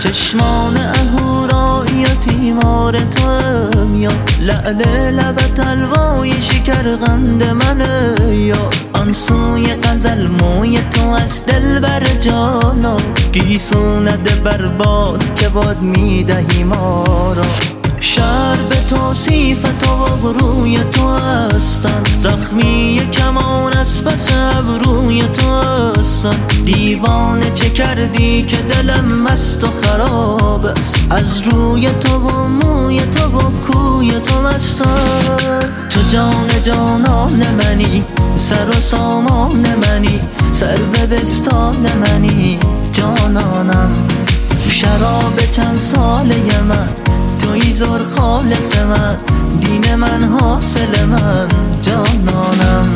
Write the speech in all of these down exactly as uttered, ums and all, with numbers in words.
چشمان اهورایی و تیمار توام یا لعل لبت الوای شکرقند منه یا آن سوی غزل موی تو از دل بر جانا گیسو نده برباد که باد میدهی ما را شهر به توصیف تو و غروی تو هستن زخمی کمان از پس ابروی تو هستن دیوانه چه کردی که دلم مست و خراب است از روی تو و موی تو و کوی تو مستم تو جان جانان منی سر و سامان منی سر به بستان منی جانانم شراب چند ساله من توی زور خالص من دین من حاصل من جانانم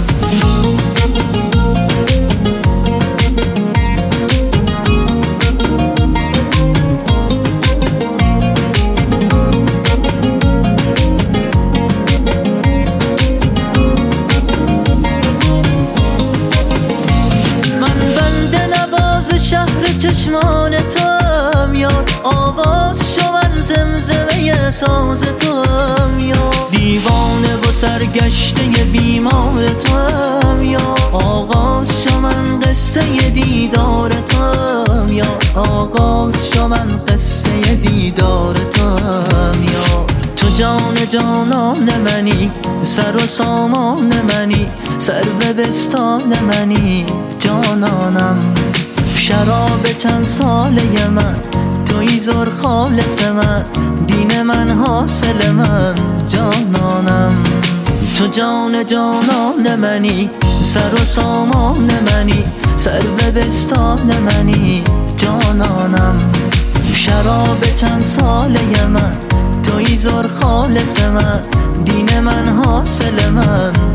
من بنده نواز شهر چشمان توام یار آواز شو من زمزمه ساز توام یا دیوانه و سرگشته بیمار توام یا آغاز شو من قصه دیدار توام یا آغاز شو من قصه دیدار توام یا تو جان جانان منی سر و سامان منی سر به بستان منی جانانم شراب چند ساله من توی زور خالص من دین من حاصل من جانانم تو جان جانان منی سر و سامان منی سر به بستان منی جانانم شراب چند ساله من توی زور خالص من دین من حاصل من